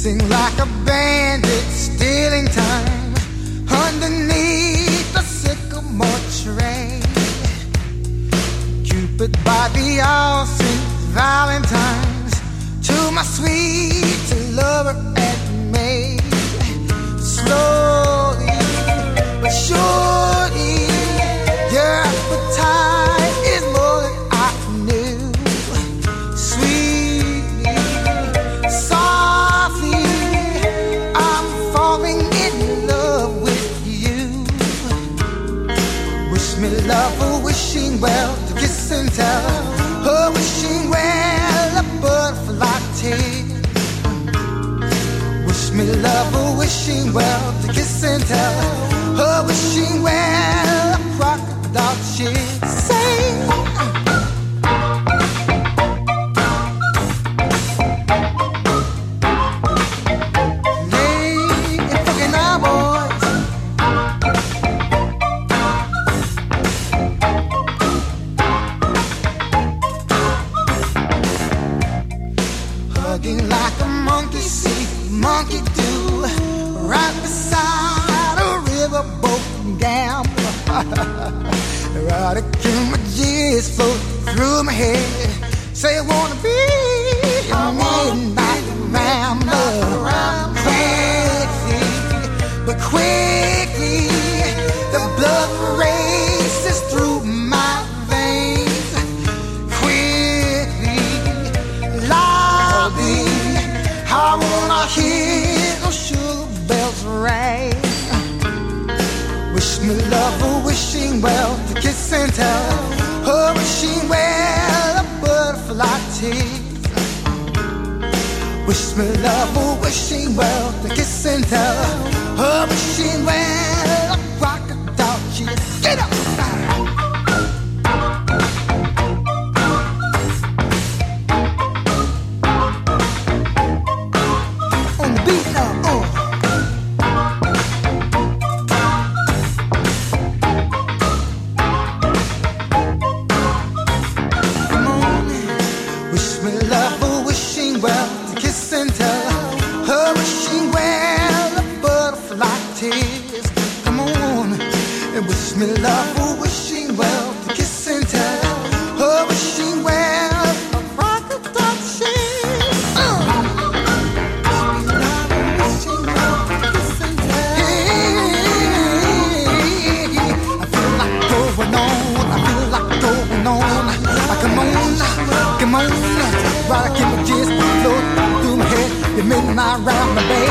like a bandit stealing time underneath the sycamore tree. Cupid by the all St. Valentine's to my sweet lover and maid. Slowly but surely, your appetite is more than I knew. Sweetly, softly, I'm falling in love with you. Wish me love, oh, wishing well, to kiss and tell. Oh, wishing well, a butterfly tail. Wish me love, oh, wishing well, to kiss and tell. Oh, wishing well, a crocodile she'd say. Hugging like a monkey see, monkey do, right beside a riverboat gambler. Erotic images float through my head. Say I wanna be your midnight rambler. Quickly, but quickly, the blood races through my veins. Quickly, loudly, I wanna hear those sugar bells ring. Wish me love, oh, wishing well, to kiss and tell. Oh, wishing well, a butterfly tease. Wish me love, oh, wishing well, to kiss and tell. Oh, wishing well, a crocodile cheese. Get up! On the beat now, oh. Well, to kiss and tell. Her wishing well, a butterfly tears. Come on, and wish me love. Oh, wishing well, to kiss and tell. Her wishing well, a crocodile tears. Wishing well, to kiss and tell. I feel like going on. I feel like going on. Come on, come on. Right, I keep my gist float through my head. You make my round my baby.